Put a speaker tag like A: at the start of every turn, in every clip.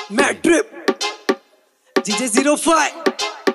A: Mad Drip DJ 05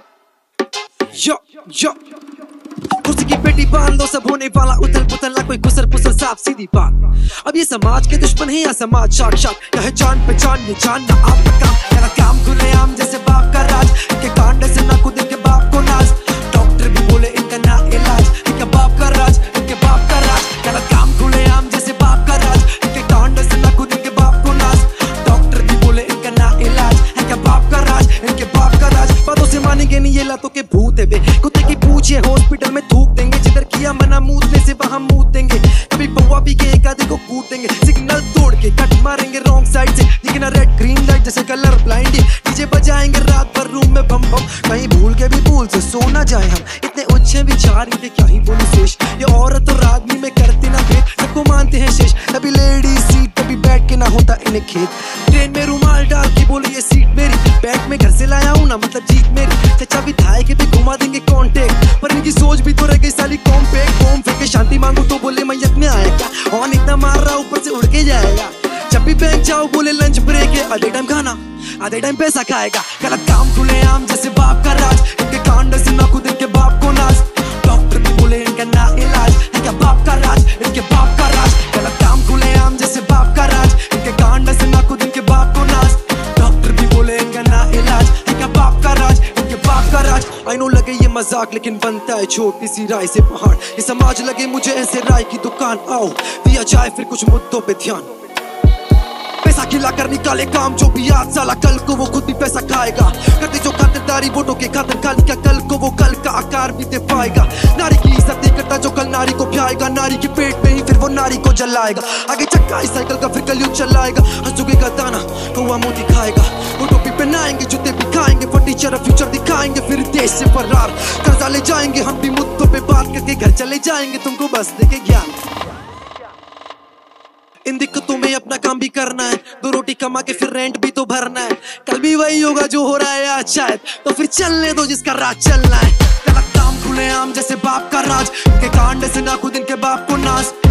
A: Yo yo कुर्सी की पेटी बांध दो, सब होने वाला उथल पुथल, ना कोई गुसर पुसर, साफ सीधी बात। अब ये समाज के दुश्मन है या समाज साक्षात, कहे जान पहचान ये जानना आपका काम। मेरा काम खुलेआम जैसे बाप का राज, इनके कांडे से ना खुद इनके बाप को नाज। डॉक्टर भी बोले इनका ना इलाज, इनके बाप का राज, इनके बाप का राज। मेरा काम खुलेआम जैसे बाप का राज, इनके कांडे से ना खुद इनके बाप को नाज। डॉक्टर भी बोले इनका ना इलाज, इनके बाप का राज, इनके बाप का राज। बातों से मानेंगे नहीं ये लातों के भूत है बे, कुत्ते की पूछे हॉस्पिटल में थूक देंगे, जिधर किया मना मूतने से वहां मूत देंगे। कभी पौवा पी के एक आधे को कूट देंगे, सिग्नल तोड़ के कट मारेंगे रॉन्ग साइड से, दिखना रेड ग्रीन लाइट जैसे कलर ब्लाइंड। डीजे बजाएंगे रात भर रूम में बम बम, कहीं भूल के भी भूल से सो ना जाए हम। इतने अच्छे विचार थे क्या ही बोलूं शेष, ये औरत और आदमी में करते ना भेद, सबको मानते हैं शेष। कभी लेडीज सीट पे भी बैठ के ना होता इन्हें खेत, ट्रेन में रुमाल डाल के बोले ये सीट मेरी, बैग में घर से लाया हूँ ना मतलब जीत मेरी। चचा विधायक भी घुमा देंगे कॉन्टेक्ट, पर इनकी सोच भी तो रह गई साली कॉम्पैक्ट। होम फेंके शांति मांगो तो बोले मैयत में आएगा, हॉर्न इतना मार रहा ऊपर से उड़ के जाएगा। जब भी बैंक जाओ बोले लंच ब्रेक है, आधे टाइम खाना आधे टाइम पैसा खाएगा। गलत काम खुलेआम जैसे बाप का राज, इनके कांड से ना खुद इनके बाप को नाज। डॉक्टर भी बोले इनका ना इलाज, इनके बाप का राज, इनके बाप का राज। गलत काम खुलेआम जैसे बाप का राज, इनके कांड से ना खुद इनके बाप को नाज। डॉक्टर भी बोले इनका ना इलाज, इनका बाप का राज, इनके बाप का राज। आई नो लगे ये मजाक लेकिन बनता है छोटी सी राय से पहाड़, ये समाज लगे मुझे ऐसे राय की दुकान। आओ दिया जाए फिर कुछ मुद्दों पे ध्यान, पैसा खिला कर निकाले काम जो भी आज साला कल को वो खुद भी पैसा खाएगा। करते जो खातिरदारी वोटों के खातिर खाली क्या कल को वो कल का आकार भी दे पाएगा। नारी की इज्जत नहीं करता जो कल नारी को ब्याएगा, नारी के पेट में ही फिर वो नारी को जलाएगा। आगे चक्का इस साइकिल का फिर कलयुग चलाएगा, हंसुगे का दाना कौवा मोती खाएगा। वो टोपी पहनाएंगे जूते भी खाएंगे, फर्नीचर फ्यूचर दिखाएंगे, फिर देश से फरार कर्जा ले जाएंगे। हम भी मुद्दों पे बात करके घर चले जाएंगे, तुमको बस देके ज्ञान। इन दिक्कतों में अपना काम भी करना है, दो रोटी कमा के फिर रेंट भी तो भरना है। कल भी वही होगा जो हो रहा है आज शायद, तो फिर चलने दो जिसका राज चलना है। गलत काम खुलेआम जैसे बाप का राज, इनके कांड से ना खुद इनके बाप को नाज।